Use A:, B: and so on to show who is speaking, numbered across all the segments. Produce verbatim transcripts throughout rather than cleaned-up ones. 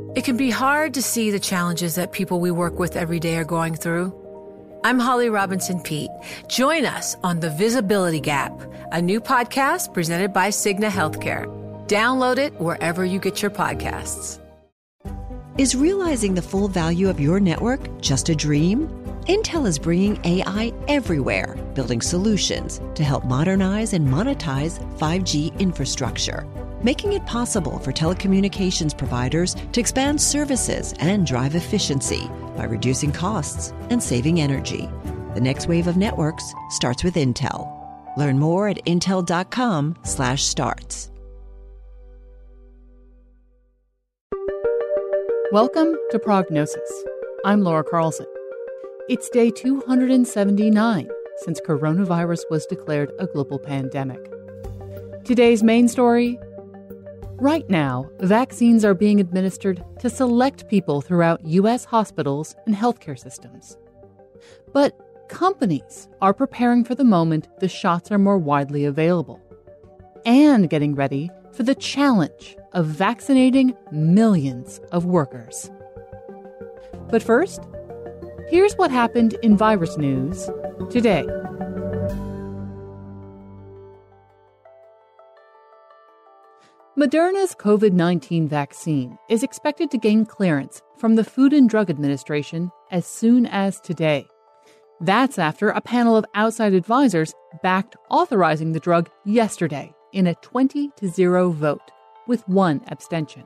A: It can be hard to see the challenges that people we work with every day are going through. I'm Holly Robinson Peete. Join us on The Visibility Gap, a new podcast presented by Cigna Healthcare. Download it wherever you get your podcasts.
B: Is realizing the full value of your network just a dream? Intel is bringing A I everywhere, building solutions to help modernize and monetize five G infrastructure, making it possible for telecommunications providers to expand services and drive efficiency by reducing costs and saving energy. The next wave of networks starts with Intel. Learn more at intel.com slash starts.
C: Welcome to Prognosis. I'm Laura Carlson. It's day two hundred seventy-nine since coronavirus was declared a global pandemic. Today's main story: right now, vaccines are being administered to select people throughout U S hospitals and healthcare systems. But companies are preparing for the moment the shots are more widely available and getting ready for the challenge of vaccinating millions of workers. But first, here's what happened in virus news today. Moderna's COVID nineteen vaccine is expected to gain clearance from the Food and Drug Administration as soon as today. That's after a panel of outside advisors backed authorizing the drug yesterday in a twenty to zero vote, with one abstention.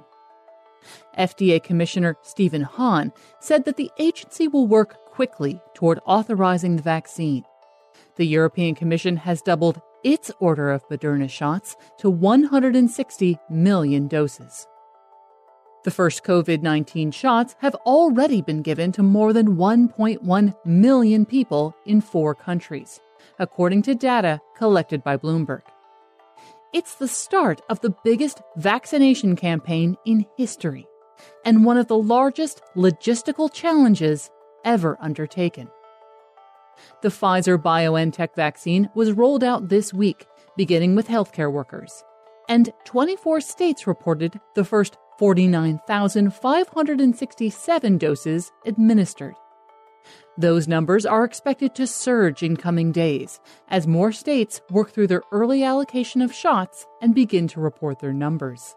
C: F D A Commissioner Stephen Hahn said that the agency will work quickly toward authorizing the vaccine. The European Commission has doubled its order of Moderna shots to one hundred sixty million doses. The first COVID nineteen shots have already been given to more than one point one million people in four countries, according to data collected by Bloomberg. It's the start of the biggest vaccination campaign in history and one of the largest logistical challenges ever undertaken. The Pfizer-BioNTech vaccine was rolled out this week, beginning with healthcare workers, and twenty-four states reported the first forty-nine thousand five hundred sixty-seven doses administered. Those numbers are expected to surge in coming days as more states work through their early allocation of shots and begin to report their numbers.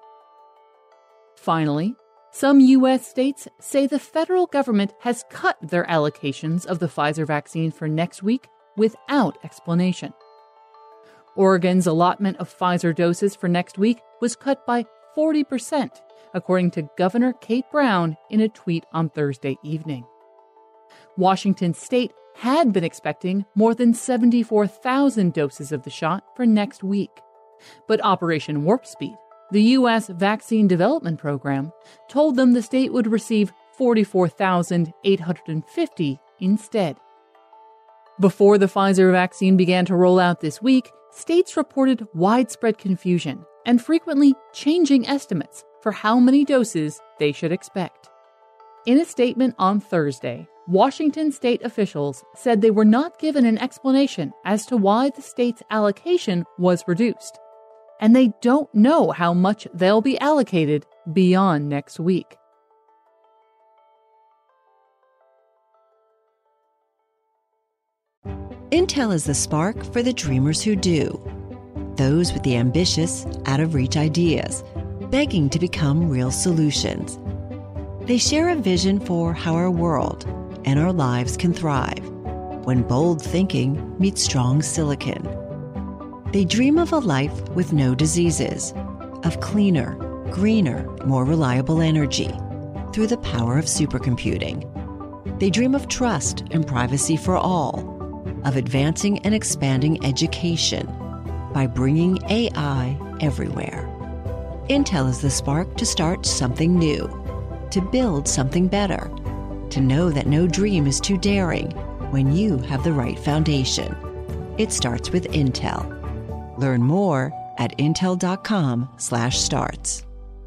C: Finally, some U S states say the federal government has cut their allocations of the Pfizer vaccine for next week without explanation. Oregon's allotment of Pfizer doses for next week was cut by forty percent, according to Governor Kate Brown in a tweet on Thursday evening. Washington State had been expecting more than seventy-four thousand doses of the shot for next week. But Operation Warp Speed, the U S Vaccine Development Program, told them the state would receive forty-four thousand eight hundred fifty instead. Before the Pfizer vaccine began to roll out this week, states reported widespread confusion and frequently changing estimates for how many doses they should expect. In a statement on Thursday, Washington state officials said they were not given an explanation as to why the state's allocation was reduced, and they don't know how much they'll be allocated beyond next week.
B: Intel is the spark for the dreamers who do. Those with the ambitious, out-of-reach ideas, begging to become real solutions. They share a vision for how our world and our lives can thrive when bold thinking meets strong silicon. They dream of a life with no diseases, of cleaner, greener, more reliable energy through the power of supercomputing. They dream of trust and privacy for all, of advancing and expanding education by bringing A I everywhere. Intel is the spark to start something new, to build something better, to know that no dream is too daring when you have the right foundation. It starts with Intel. Learn more at intel.com slash starts.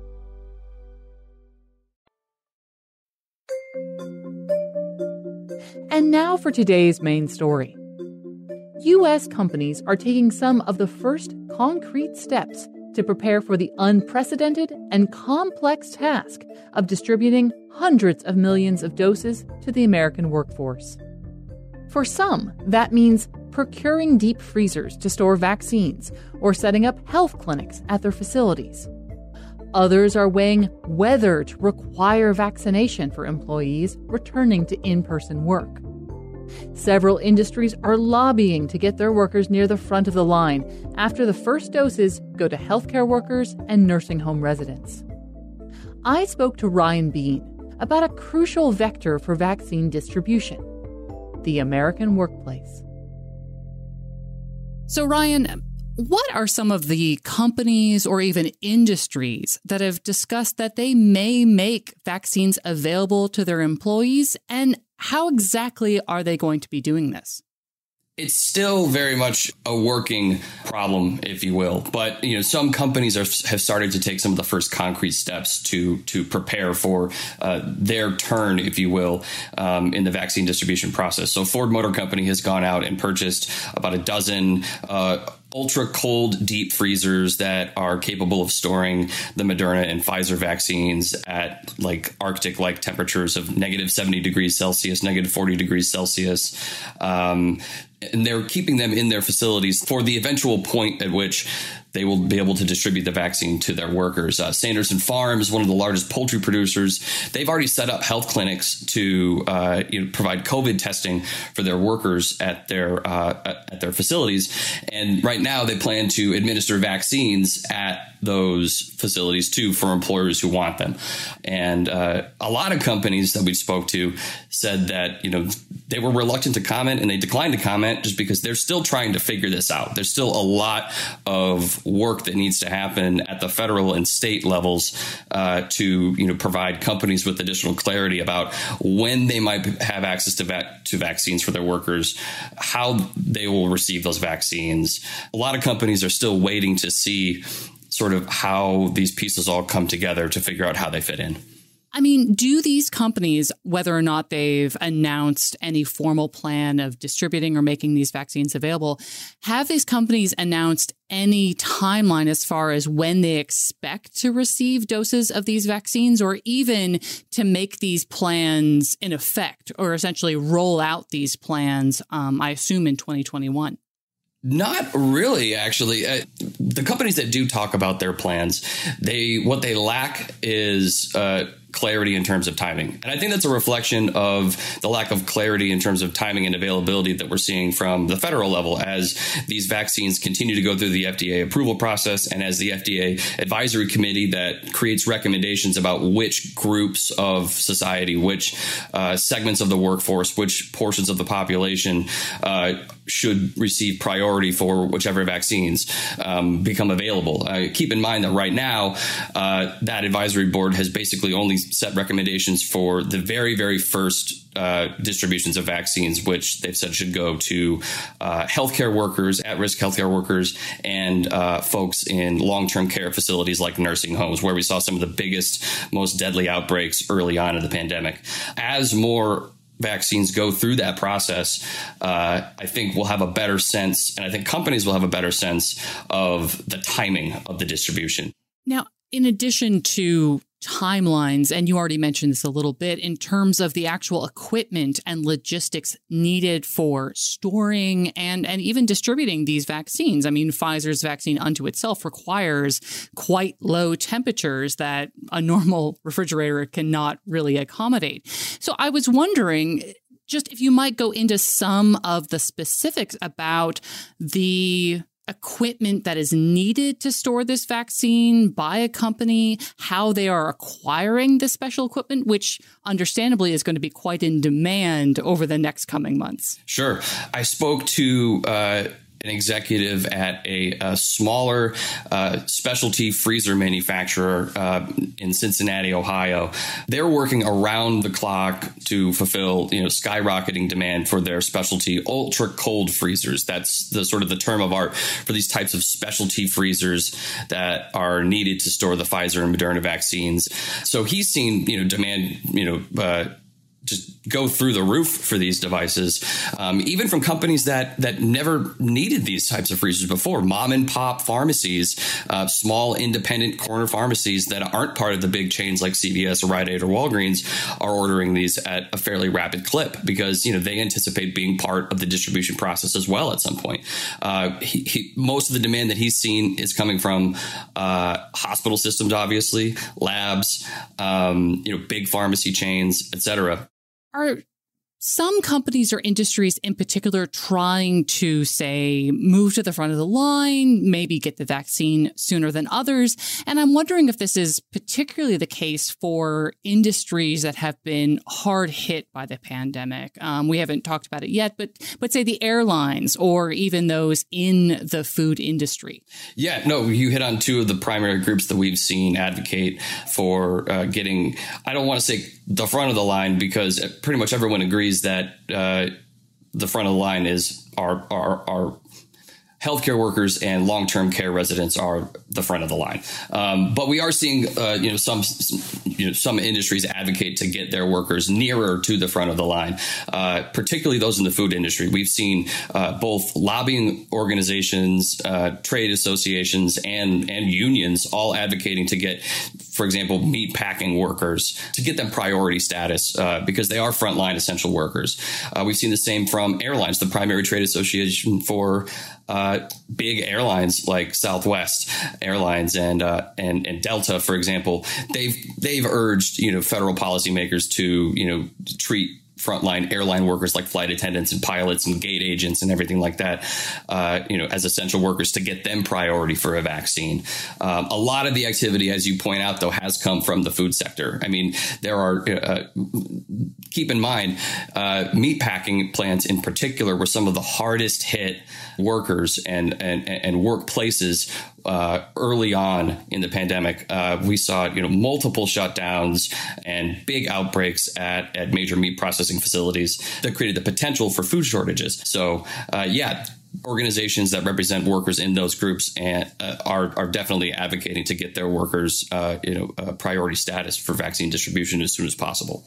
C: And now for today's main story. U S companies are taking some of the first concrete steps to prepare for the unprecedented and complex task of distributing hundreds of millions of doses to the American workforce. For some, that means procuring deep freezers to store vaccines or setting up health clinics at their facilities. Others are weighing whether to require vaccination for employees returning to in-person work. Several industries are lobbying to get their workers near the front of the line after the first doses go to healthcare workers and nursing home residents. I spoke to Ryan Bean about a crucial vector for vaccine distribution: the American workplace.
D: So, Ryan, what are some of the companies or even industries that have discussed that they may make vaccines available to their employees, and how exactly are they going to be doing this?
E: It's still very much a working problem, if you will. But, you know, some companies are, have started to take some of the first concrete steps to to prepare for uh, their turn, if you will, um, in the vaccine distribution process. So Ford Motor Company has gone out and purchased about a dozen uh ultra cold deep freezers that are capable of storing the Moderna and Pfizer vaccines at like Arctic like temperatures of negative seventy degrees Celsius, negative forty degrees Celsius. Um, and they're keeping them in their facilities for the eventual point at which they will be able to distribute the vaccine to their workers. Uh, Sanderson Farms, one of the largest poultry producers, they've already set up health clinics to uh, you know, provide COVID testing for their workers at their uh, at their facilities. And right now they plan to administer vaccines at those facilities too for employers who want them. And uh, a lot of companies that we spoke to said that, you know, they were reluctant to comment and they declined to comment just because they're still trying to figure this out. There's still a lot of work that needs to happen at the federal and state levels uh, to, you know, provide companies with additional clarity about when they might have access to vac- to vaccines for their workers, how they will receive those vaccines. A lot of companies are still waiting to see sort of how these pieces all come together to figure out how they fit in.
D: I mean, do these companies, whether or not they've announced any formal plan of distributing or making these vaccines available, have these companies announced any timeline as far as when they expect to receive doses of these vaccines, or even to make these plans in effect, or essentially roll out these plans, um, I assume in twenty twenty-one?
E: Not really, actually. Uh, the companies that do talk about their plans, they what they lack is uh, clarity in terms of timing. And I think that's a reflection of the lack of clarity in terms of timing and availability that we're seeing from the federal level as these vaccines continue to go through the F D A approval process, and as the F D A advisory committee that creates recommendations about which groups of society, which uh, segments of the workforce, which portions of the population uh, should receive priority for whichever vaccines um, become available. Uh, keep in mind that right now, uh, that advisory board has basically only set recommendations for the very, very first uh, distributions of vaccines, which they've said should go to uh, healthcare workers, at-risk healthcare workers, and uh, folks in long-term care facilities like nursing homes, where we saw some of the biggest, most deadly outbreaks early on in the pandemic. As more vaccines go through that process, uh, I think we'll have a better sense, and I think companies will have a better sense of the timing of the distribution.
D: Now, in addition to timelines, and you already mentioned this a little bit, in terms of the actual equipment and logistics needed for storing and, and even distributing these vaccines. I mean, Pfizer's vaccine unto itself requires quite low temperatures that a normal refrigerator cannot really accommodate. So I was wondering, just if you might go into some of the specifics about the equipment that is needed to store this vaccine by a company, how they are acquiring this special equipment, which understandably is going to be quite in demand over the next coming months.
E: Sure. I spoke to uh, an executive at a, a smaller uh, specialty freezer manufacturer uh, in Cincinnati, Ohio. They're working around the clock to fulfill, you know, skyrocketing demand for their specialty ultra cold freezers. That's the sort of the term of art for these types of specialty freezers that are needed to store the Pfizer and Moderna vaccines. So he's seen, you know, demand, you know, uh, just go through the roof for these devices, um, even from companies that that never needed these types of freezers before. Mom and pop pharmacies, uh, small independent corner pharmacies that aren't part of the big chains like C V S or Rite Aid or Walgreens are ordering these at a fairly rapid clip because, you know, they anticipate being part of the distribution process as well at some point. Uh, he, he, most of the demand that he's seen is coming from uh, hospital systems, obviously, labs, um, you know, big pharmacy chains, et cetera.
D: Are some companies or industries in particular trying to, say, move to the front of the line, maybe get the vaccine sooner than others? And I'm wondering if this is particularly the case for industries that have been hard hit by the pandemic. Um, we haven't talked about it yet, but but say the airlines or even those in the food industry. Yeah, no, you hit on two of the primary groups that we've seen advocate for uh, getting, I don't want to say the front of the line, because pretty much everyone agrees that uh, the front of the line is our, our, our healthcare workers and long-term care residents are the front of the line. Um, but we are seeing, uh, you know, some, you know, some industries advocate to get their workers nearer to the front of the line, uh, particularly those in the food industry. We've seen uh, both lobbying organizations, uh, trade associations, and and unions all advocating to get, for example, meat packing workers, to get them priority status uh, because they are frontline essential workers. Uh, we've seen the same from airlines, the primary trade association for Uh, big airlines like Southwest Airlines and uh, and and Delta, for example. They've they've urged, you know, federal policymakers to, you know, treat frontline airline workers like flight attendants and pilots and gate agents and everything like that, uh, you know, as essential workers, to get them priority for a vaccine. Um, a lot of the activity, as you point out, though, has come from the food sector. I mean, there are, uh, keep in mind, uh, meat packing plants in particular were some of the hardest hit workers and, and, and workplaces uh, early on in the pandemic. Uh, we saw, you know, multiple shutdowns and big outbreaks at, at major meat processing facilities that created the potential for food shortages. So, uh, yeah, organizations that represent workers in those groups and uh, are are definitely advocating to get their workers, uh, you know, uh, priority status for vaccine distribution as soon as possible.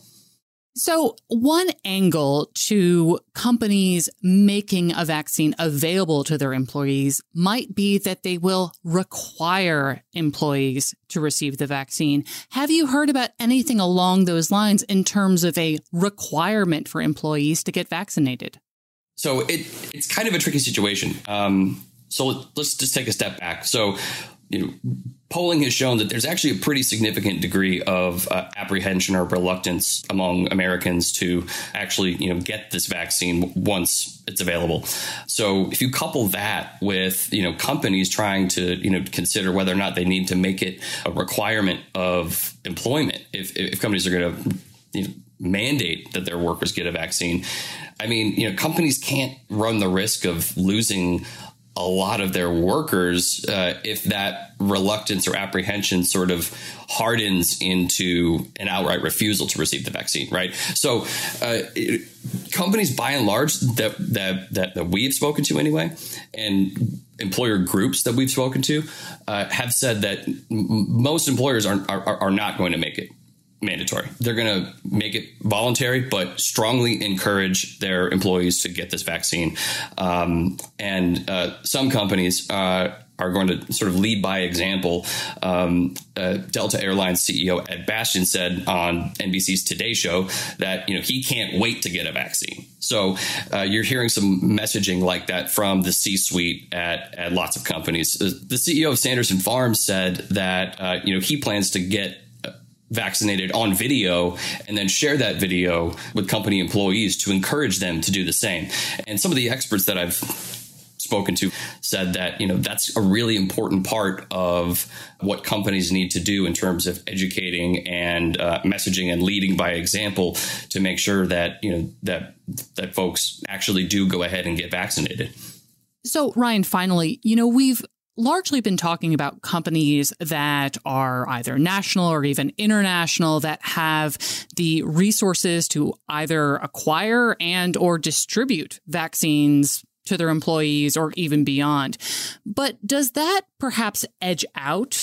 D: So one angle to companies making a vaccine available to their employees might be that they will require employees to receive the vaccine. Have you heard about anything along those lines in terms of a requirement for employees to get vaccinated? So it it's kind of a tricky situation. Um, so let's just take a step back. So, you know, polling has shown that there's actually a pretty significant degree of uh, apprehension or reluctance among Americans to actually, you know, get this vaccine once it's available. So if you couple that with, you know, companies trying to, you know, consider whether or not they need to make it a requirement of employment, if, if companies are going to, you know, mandate that their workers get a vaccine, I mean, you know, companies can't run the risk of losing a lot of their workers uh, if that reluctance or apprehension sort of hardens into an outright refusal to receive the vaccine, right? So uh, it, companies, by and large, that, that that that we've spoken to anyway, and employer groups that we've spoken to, uh, have said that m- most employers are, are are not going to make it mandatory. They're going to make it voluntary, but strongly encourage their employees to get this vaccine. Um, and uh, some companies uh, are going to sort of lead by example. Um, uh, Delta Airlines C E O Ed Bastian said on N B C's Today Show that, you know, he can't wait to get a vaccine. So uh, you're hearing some messaging like that from the C-suite at, at lots of companies. The C E O of Sanderson Farms said that, uh, you know, he plans to get vaccinated on video and then share that video with company employees to encourage them to do the same. And some of the experts that I've spoken to said that, you know, that's a really important part of what companies need to do in terms of educating and uh, messaging and leading by example to make sure that, you know, that that folks actually do go ahead and get vaccinated. So, Ryan, finally, you know, we've largely been talking about companies that are either national or even international that have the resources to either acquire and or distribute vaccines to their employees or even beyond. But does that perhaps edge out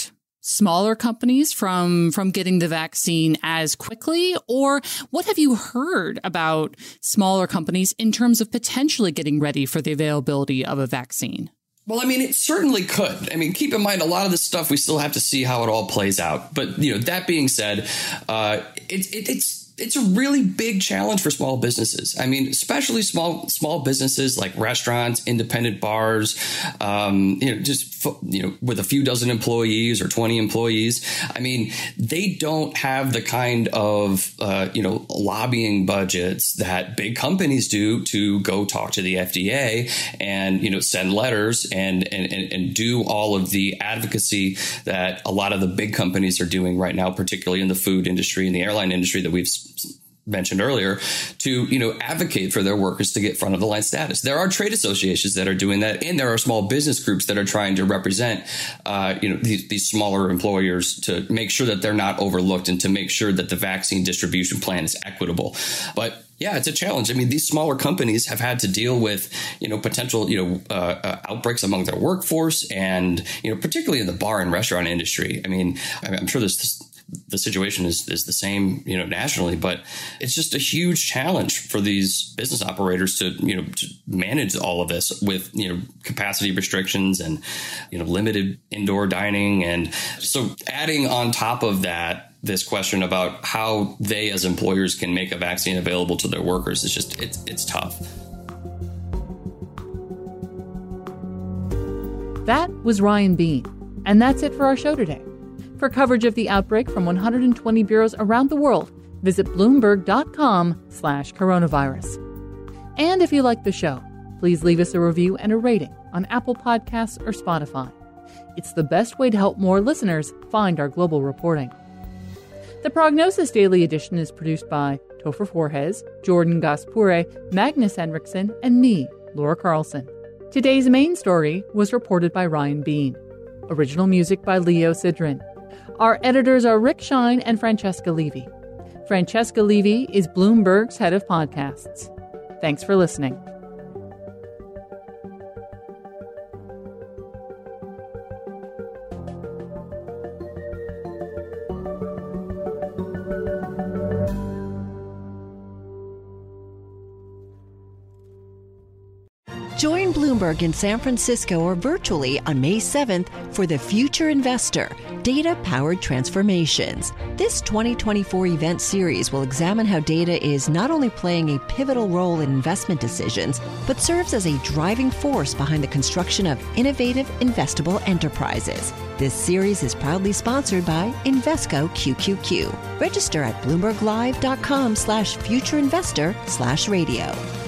D: smaller companies from from getting the vaccine as quickly? Or what have you heard about smaller companies in terms of potentially getting ready for the availability of a vaccine?
E: Well, I mean, it certainly could. I mean, keep in mind, a lot of this stuff, we still have to see how it all plays out. But, you know, that being said, uh, it, it, it's It's a really big challenge for small businesses. I mean, especially small small businesses like restaurants, independent bars, um, you know, just, you know, with a few dozen employees or twenty employees. I mean, they don't have the kind of, uh, you know, lobbying budgets that big companies do to go talk to the F D A and, you know, send letters and, and, and do all of the advocacy that a lot of the big companies are doing right now, particularly in the food industry and the airline industry that we've mentioned earlier, to, you know, advocate for their workers to get front of the line status. There are trade associations that are doing that, and there are small business groups that are trying to represent, uh, you know, these, these smaller employers to make sure that they're not overlooked and to make sure that the vaccine distribution plan is equitable. But yeah, it's a challenge. I mean, these smaller companies have had to deal with, you know, potential, you know, uh, uh, outbreaks among their workforce, and, you know, particularly in the bar and restaurant industry. I mean, I'm sure this. this the situation is, is the same, you know, nationally, but it's just a huge challenge for these business operators to, you know, to manage all of this with, you know, capacity restrictions and, you know, limited indoor dining. And so adding on top of that, this question about how they as employers can make a vaccine available to their workers is just, it's, it's tough.
C: That was Ryan Bean. And that's it for our show today. For coverage of the outbreak from one hundred twenty bureaus around the world, visit bloomberg.com slash coronavirus. And if you like the show, please leave us a review and a rating on Apple Podcasts or Spotify. It's the best way to help more listeners find our global reporting. The Prognosis Daily Edition is produced by Topher Forges, Jordan Gaspure, Magnus Henriksen, and me, Laura Carlson. Today's main story was reported by Ryan Bean. Original music by Leo Sidran. Our editors are Rick Shine and Francesca Levy. Francesca Levy is Bloomberg's head of podcasts. Thanks for listening.
B: Join Bloomberg in San Francisco or virtually on May seventh for The Future Investor, Data-Powered Transformations. This twenty twenty-four event series will examine how data is not only playing a pivotal role in investment decisions, but serves as a driving force behind the construction of innovative, investable enterprises. This series is proudly sponsored by Invesco Q Q Q. Register at bloomberglive.com slash futureinvestor slash radio.